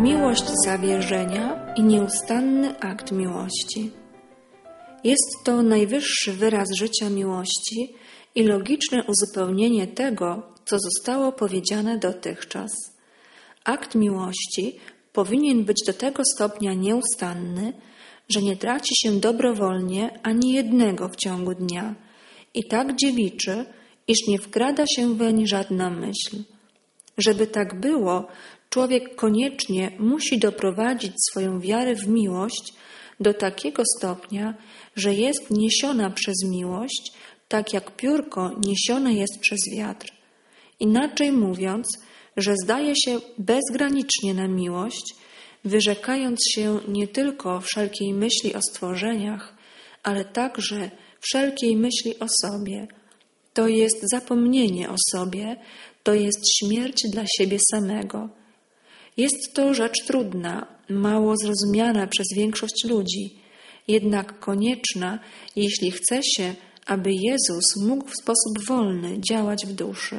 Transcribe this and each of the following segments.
Miłość zawierzenia i nieustanny akt miłości. Jest to najwyższy wyraz życia miłości i logiczne uzupełnienie tego, co zostało powiedziane dotychczas. Akt miłości powinien być do tego stopnia nieustanny, że nie traci się dobrowolnie ani jednego w ciągu dnia i tak dziewiczy, iż nie wkrada się weń żadna myśl. Żeby tak było, człowiek koniecznie musi doprowadzić swoją wiarę w miłość do takiego stopnia, że jest niesiona przez miłość, tak jak piórko niesione jest przez wiatr. Inaczej mówiąc, że zdaje się bezgranicznie na miłość, wyrzekając się nie tylko wszelkiej myśli o stworzeniach, ale także wszelkiej myśli o sobie. To jest zapomnienie o sobie, to jest śmierć dla siebie samego. Jest to rzecz trudna, mało zrozumiana przez większość ludzi, jednak konieczna, jeśli chce się, aby Jezus mógł w sposób wolny działać w duszy.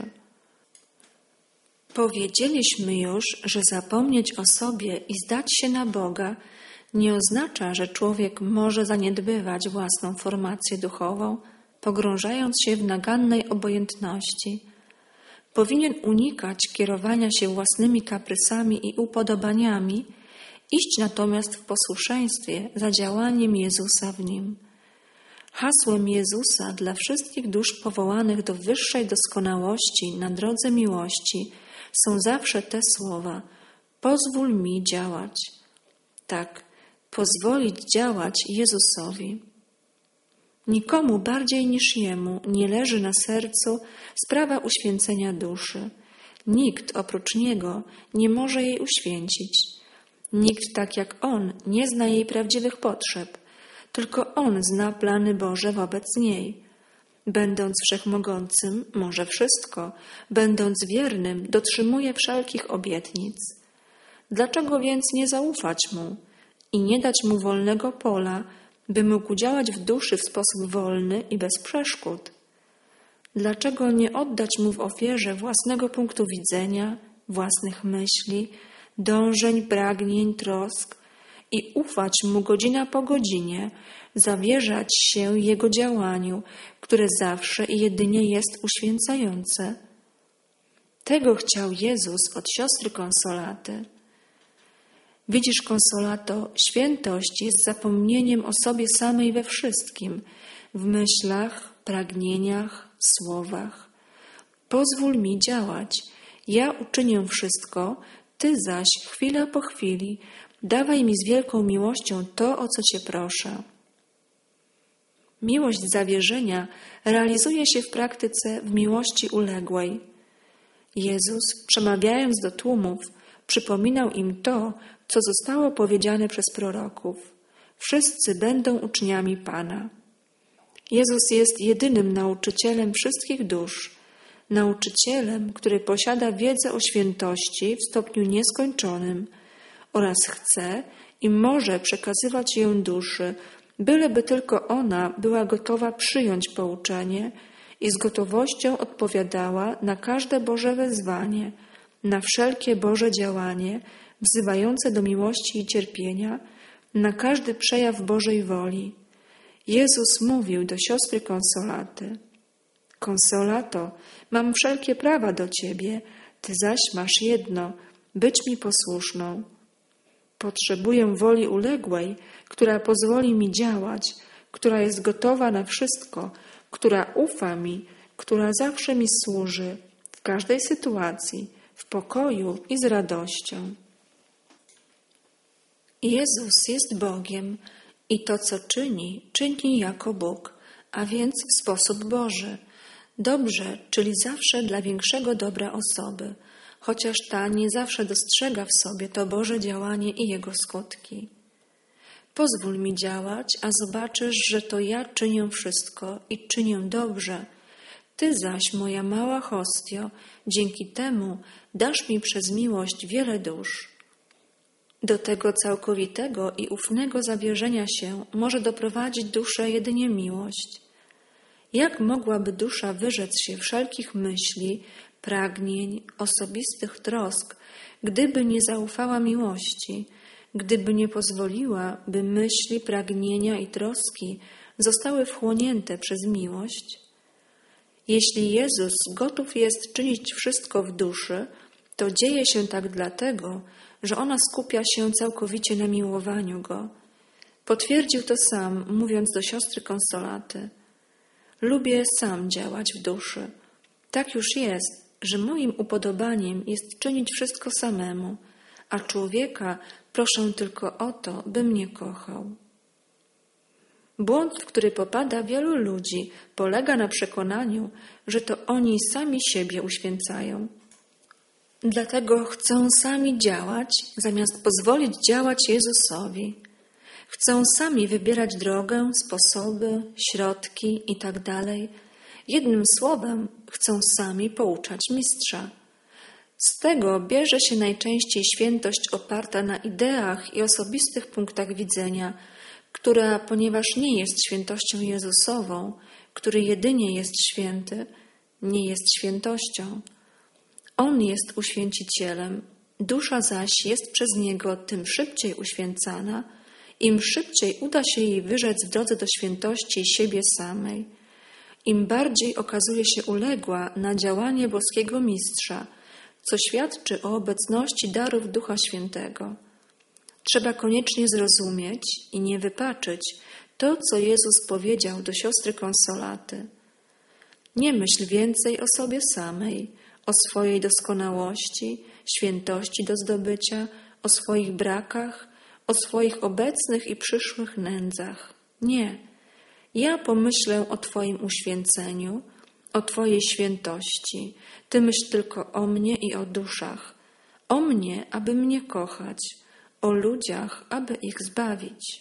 Powiedzieliśmy już, że zapomnieć o sobie i zdać się na Boga nie oznacza, że człowiek może zaniedbywać własną formację duchową, pogrążając się w nagannej obojętności. Powinien unikać kierowania się własnymi kaprysami i upodobaniami, iść natomiast w posłuszeństwie za działaniem Jezusa w nim. Hasłem Jezusa dla wszystkich dusz powołanych do wyższej doskonałości na drodze miłości są zawsze te słowa: pozwól mi działać. Tak, pozwolić działać Jezusowi. Nikomu bardziej niż Jemu nie leży na sercu sprawa uświęcenia duszy. Nikt oprócz Niego nie może jej uświęcić. Nikt tak jak On nie zna jej prawdziwych potrzeb. Tylko On zna plany Boże wobec niej. Będąc wszechmogącym, może wszystko. Będąc wiernym, dotrzymuje wszelkich obietnic. Dlaczego więc nie zaufać Mu i nie dać Mu wolnego pola, by mógł działać w duszy w sposób wolny i bez przeszkód? Dlaczego nie oddać Mu w ofierze własnego punktu widzenia, własnych myśli, dążeń, pragnień, trosk i ufać Mu godzina po godzinie, zawierzać się Jego działaniu, które zawsze i jedynie jest uświęcające? Tego chciał Jezus od siostry Konsolaty. Widzisz, Konsolato, świętość jest zapomnieniem o sobie samej we wszystkim, w myślach, pragnieniach, słowach. Pozwól mi działać, ja uczynię wszystko, Ty zaś chwila po chwili dawaj mi z wielką miłością to, o co Cię proszę. Miłość zawierzenia realizuje się w praktyce w miłości uległej. Jezus, przemawiając do tłumów, przypominał im to, co zostało powiedziane przez proroków. Wszyscy będą uczniami Pana. Jezus jest jedynym nauczycielem wszystkich dusz, nauczycielem, który posiada wiedzę o świętości w stopniu nieskończonym oraz chce i może przekazywać ją duszy, byleby tylko ona była gotowa przyjąć pouczenie i z gotowością odpowiadała na każde Boże wezwanie, na wszelkie Boże działanie wzywające do miłości i cierpienia, na każdy przejaw Bożej woli. Jezus mówił do siostry Konsolaty: Konsolato, mam wszelkie prawa do Ciebie, Ty zaś masz jedno, być mi posłuszną. Potrzebuję woli uległej, która pozwoli mi działać, która jest gotowa na wszystko, która ufa mi, która zawsze mi służy, w każdej sytuacji, w pokoju i z radością. Jezus jest Bogiem i to, co czyni, czyni jako Bóg, a więc w sposób Boży. Dobrze, czyli zawsze dla większego dobra osoby, chociaż ta nie zawsze dostrzega w sobie to Boże działanie i jego skutki. Pozwól mi działać, a zobaczysz, że to ja czynię wszystko i czynię dobrze. Ty zaś, moja mała hostio, dzięki temu dasz mi przez miłość wiele dusz. Do tego całkowitego i ufnego zawierzenia się może doprowadzić duszę jedynie miłość. Jak mogłaby dusza wyrzec się wszelkich myśli, pragnień, osobistych trosk, gdyby nie zaufała miłości, gdyby nie pozwoliła, by myśli, pragnienia i troski zostały wchłonięte przez miłość? Jeśli Jezus gotów jest czynić wszystko w duszy, to dzieje się tak dlatego, że ona skupia się całkowicie na miłowaniu Go. Potwierdził to sam, mówiąc do siostry Konsolaty: lubię sam działać w duszy. Tak już jest, że moim upodobaniem jest czynić wszystko samemu, a człowieka proszę tylko o to, by mnie kochał. Błąd, w który popada wielu ludzi, polega na przekonaniu, że to oni sami siebie uświęcają. Dlatego chcą sami działać, zamiast pozwolić działać Jezusowi. Chcą sami wybierać drogę, sposoby, środki itd. Jednym słowem, chcą sami pouczać mistrza. Z tego bierze się najczęściej świętość oparta na ideach i osobistych punktach widzenia, która, ponieważ nie jest świętością Jezusową, który jedynie jest święty, nie jest świętością. On jest uświęcicielem, dusza zaś jest przez Niego tym szybciej uświęcana, im szybciej uda się jej wyrzec w drodze do świętości siebie samej, im bardziej okazuje się uległa na działanie boskiego mistrza, co świadczy o obecności darów Ducha Świętego. Trzeba koniecznie zrozumieć i nie wypaczyć to, co Jezus powiedział do siostry Konsolaty. Nie myśl więcej o sobie samej, o swojej doskonałości, świętości do zdobycia, o swoich brakach, o swoich obecnych i przyszłych nędzach. Nie. Ja pomyślę o Twoim uświęceniu, o Twojej świętości. Ty myśl tylko o mnie i o duszach. O mnie, aby mnie kochać, o ludziach, aby ich zbawić.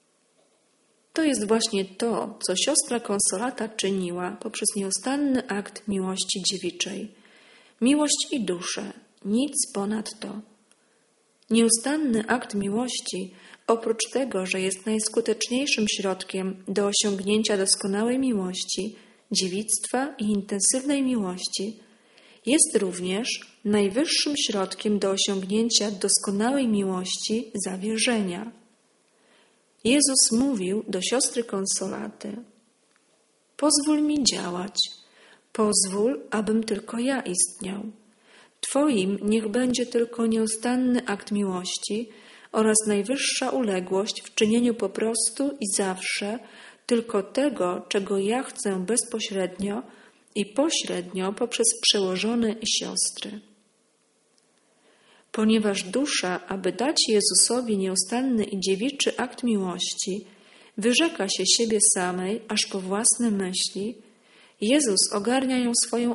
To jest właśnie to, co siostra Konsolata czyniła poprzez nieustanny akt miłości dziewiczej. Miłość i duszę, nic ponad to. Nieustanny akt miłości, oprócz tego, że jest najskuteczniejszym środkiem do osiągnięcia doskonałej miłości, dziewictwa i intensywnej miłości, jest również najwyższym środkiem do osiągnięcia doskonałej miłości zawierzenia. Jezus mówił do siostry Konsolaty: pozwól mi działać, pozwól, abym tylko ja istniał. Twoim niech będzie tylko nieustanny akt miłości oraz najwyższa uległość w czynieniu po prostu i zawsze tylko tego, czego ja chcę bezpośrednio i pośrednio poprzez przełożone i siostry. Ponieważ dusza, aby dać Jezusowi nieustanny i dziewiczy akt miłości, wyrzeka się siebie samej aż po własne myśli, Jezus ogarnia ją swoją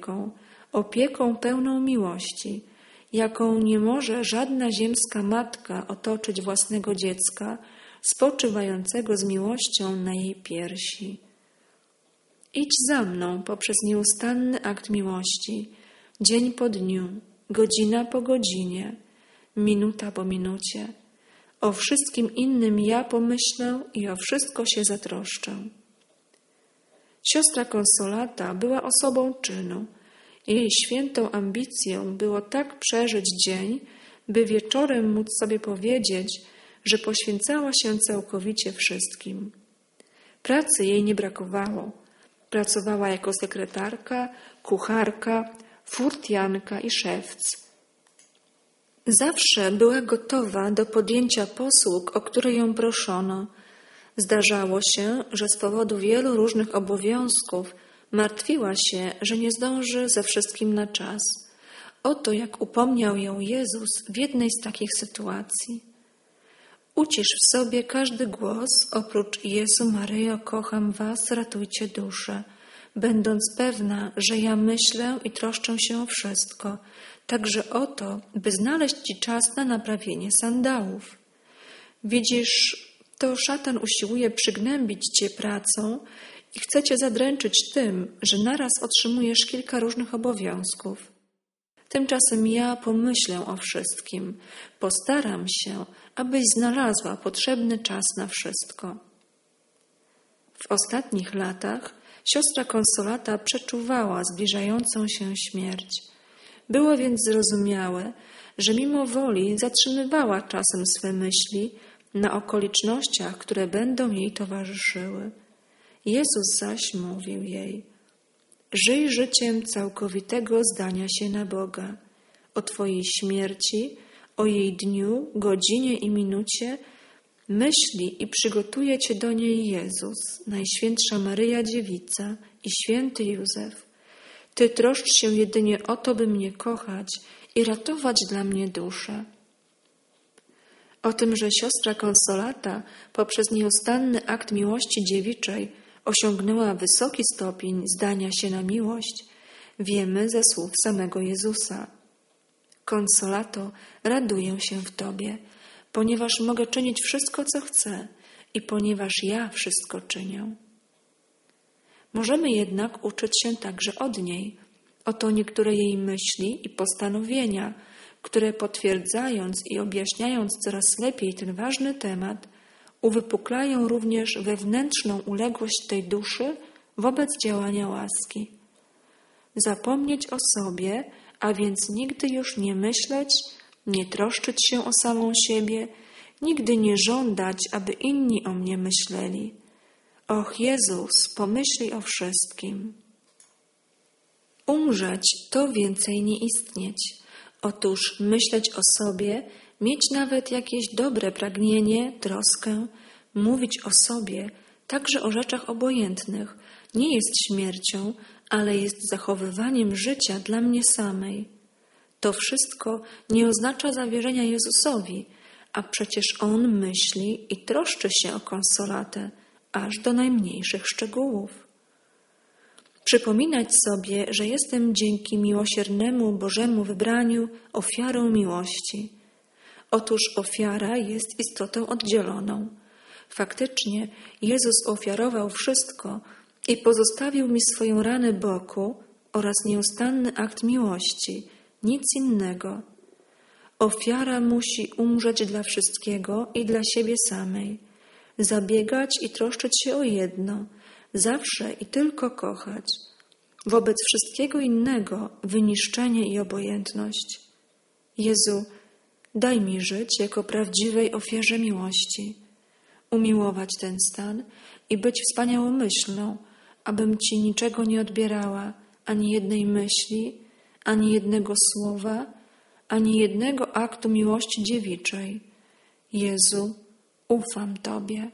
opieką pełną miłości, jaką nie może żadna ziemska matka otoczyć własnego dziecka, spoczywającego z miłością na jej piersi. Idź za mną poprzez nieustanny akt miłości, dzień po dniu, godzina po godzinie, minuta po minucie. O wszystkim innym ja pomyślę i o wszystko się zatroszczę. Siostra Konsolata była osobą czynu. Jej świętą ambicją było tak przeżyć dzień, by wieczorem móc sobie powiedzieć, że poświęcała się całkowicie wszystkim. Pracy jej nie brakowało. Pracowała jako sekretarka, kucharka, furtianka i szewc. Zawsze była gotowa do podjęcia posług, o które ją proszono. Zdarzało się, że z powodu wielu różnych obowiązków martwiła się, że nie zdąży ze wszystkim na czas. Oto jak upomniał ją Jezus w jednej z takich sytuacji. Ucisz w sobie każdy głos, oprócz Jezu, Maryjo, kocham was, ratujcie duszę, będąc pewna, że ja myślę i troszczę się o wszystko, także o to, by znaleźć ci czas na naprawienie sandałów. Widzisz, to szatan usiłuje przygnębić cię pracą i chce cię zadręczyć tym, że naraz otrzymujesz kilka różnych obowiązków. Tymczasem ja pomyślę o wszystkim, postaram się, abyś znalazła potrzebny czas na wszystko. W ostatnich latach Siostra Konsolata przeczuwała zbliżającą się śmierć. Było więc zrozumiałe, że mimo woli zatrzymywała czasem swe myśli na okolicznościach, które będą jej towarzyszyły. Jezus zaś mówił jej: żyj życiem całkowitego zdania się na Boga. O Twojej śmierci, o jej dniu, godzinie i minucie myśli i przygotuje Cię do niej Jezus, Najświętsza Maryja Dziewica i święty Józef. Ty troszcz się jedynie o to, by mnie kochać i ratować dla mnie duszę. O tym, że siostra Konsolata poprzez nieustanny akt miłości dziewiczej osiągnęła wysoki stopień zdania się na miłość, wiemy ze słów samego Jezusa. Konsolato, raduję się w Tobie, ponieważ mogę czynić wszystko, co chcę i ponieważ ja wszystko czynię. Możemy jednak uczyć się także od niej. Oto niektóre jej myśli i postanowienia, które potwierdzając i objaśniając coraz lepiej ten ważny temat, uwypuklają również wewnętrzną uległość tej duszy wobec działania łaski. Zapomnieć o sobie, a więc nigdy już nie myśleć, nie troszczyć się o samą siebie, nigdy nie żądać, aby inni o mnie myśleli. Och, Jezus, pomyśli o wszystkim. Umrzeć to więcej nie istnieć. Otóż myśleć o sobie, mieć nawet jakieś dobre pragnienie, troskę, mówić o sobie, także o rzeczach obojętnych, nie jest śmiercią, ale jest zachowywaniem życia dla mnie samej. To wszystko nie oznacza zawierzenia Jezusowi, a przecież On myśli i troszczy się o Konsolatę, aż do najmniejszych szczegółów. Przypominać sobie, że jestem dzięki miłosiernemu Bożemu wybraniu ofiarą miłości. Otóż ofiara jest istotą oddzieloną. Faktycznie Jezus ofiarował wszystko i pozostawił mi swoją ranę boku oraz nieustanny akt miłości, nic innego. Ofiara musi umrzeć dla wszystkiego i dla siebie samej, zabiegać i troszczyć się o jedno, zawsze i tylko kochać. Wobec wszystkiego innego wyniszczenie i obojętność. Jezu, daj mi żyć jako prawdziwej ofierze miłości, umiłować ten stan i być wspaniałomyślną, abym Ci niczego nie odbierała, ani jednej myśli, ani jednego słowa, ani jednego aktu miłości dziewiczej. Jezu, ufam Tobie.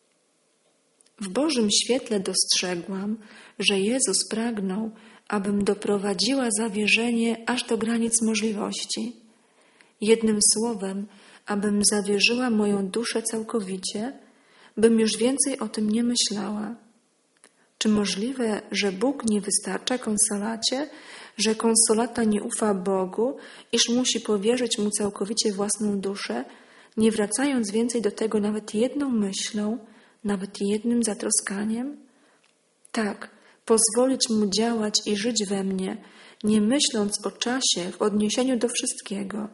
W Bożym świetle dostrzegłam, że Jezus pragnął, abym doprowadziła zawierzenie aż do granic możliwości. Jednym słowem, abym zawierzyła moją duszę całkowicie, bym już więcej o tym nie myślała. Czy możliwe, że Bóg nie wystarcza Konsolacie, że Konsolata nie ufa Bogu, iż musi powierzyć Mu całkowicie własną duszę, nie wracając więcej do tego nawet jedną myślą, nawet jednym zatroskaniem? Tak, pozwolić Mu działać i żyć we mnie, nie myśląc o czasie w odniesieniu do wszystkiego.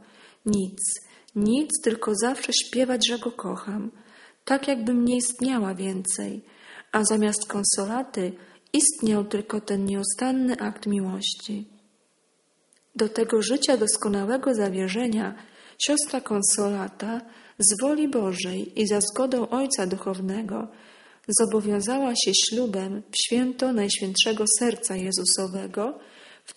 Nic, tylko zawsze śpiewać, że Go kocham, tak jakbym nie istniała więcej, a zamiast Konsolaty istniał tylko ten nieustanny akt miłości. Do tego życia doskonałego zawierzenia siostra Konsolata z woli Bożej i za zgodą Ojca Duchownego zobowiązała się ślubem w święto Najświętszego Serca Jezusowego w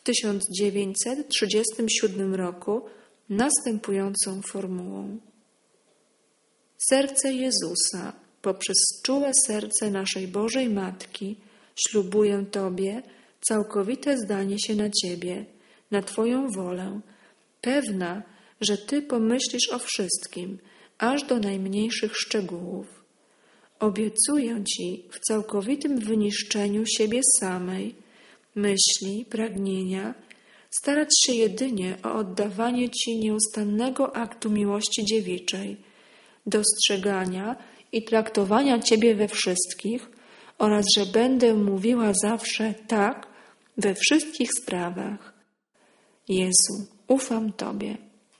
1937 roku następującą formułą. Serce Jezusa poprzez czułe serce naszej Bożej Matki ślubuję Tobie całkowite zdanie się na Ciebie, na Twoją wolę, pewna, że Ty pomyślisz o wszystkim, aż do najmniejszych szczegółów. Obiecuję Ci w całkowitym wyniszczeniu siebie samej, myśli, pragnienia, starać się jedynie o oddawanie Ci nieustannego aktu miłości dziewiczej, dostrzegania i traktowania Ciebie we wszystkich oraz że będę mówiła zawsze tak we wszystkich sprawach. Jezu, ufam Tobie.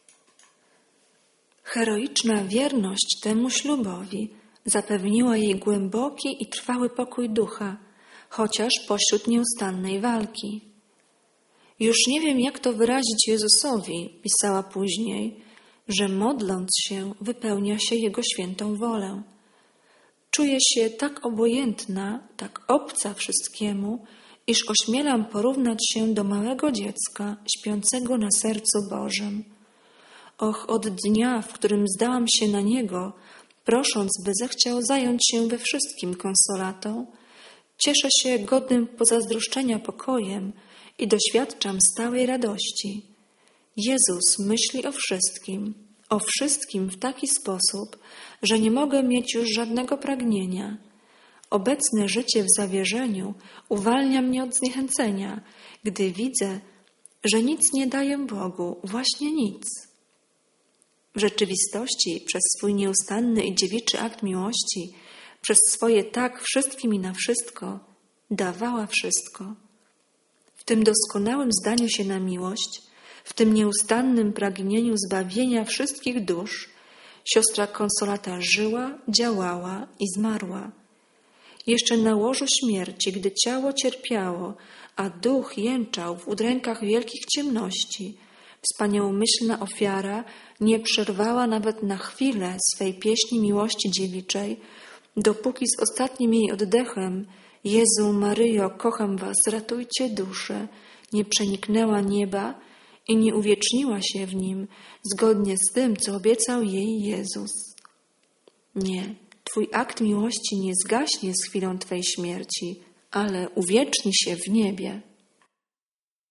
Heroiczna wierność temu ślubowi zapewniła jej głęboki i trwały pokój ducha, chociaż pośród nieustannej walki. Już nie wiem, jak to wyrazić Jezusowi, pisała później, że modląc się wypełnia się Jego świętą wolę. Czuję się tak obojętna, tak obca wszystkiemu, iż ośmielam porównać się do małego dziecka śpiącego na sercu Bożym. Och, od dnia, w którym zdałam się na Niego, prosząc, by zechciał zająć się we wszystkim konsolatą, cieszę się godnym pozazdroszczenia pokojem i doświadczam stałej radości. Jezus myśli o wszystkim w taki sposób, że nie mogę mieć już żadnego pragnienia. Obecne życie w zawierzeniu uwalnia mnie od zniechęcenia, gdy widzę, że nic nie daję Bogu, właśnie nic. W rzeczywistości przez swój nieustanny i dziewiczy akt miłości, przez swoje tak wszystkim i na wszystko, dawała wszystko. W tym doskonałym zdaniu się na miłość, w tym nieustannym pragnieniu zbawienia wszystkich dusz, siostra Konsolata żyła, działała i zmarła. Jeszcze na łożu śmierci, gdy ciało cierpiało, a duch jęczał w udrękach wielkich ciemności, wspaniałomyślna ofiara nie przerwała nawet na chwilę swej pieśni miłości dziewiczej, dopóki z ostatnim jej oddechem Jezu, Maryjo, kocham was, ratujcie duszę, nie przeniknęła nieba i nie uwieczniła się w nim, zgodnie z tym, co obiecał jej Jezus. Nie, Twój akt miłości nie zgaśnie z chwilą Twej śmierci, ale uwieczni się w niebie.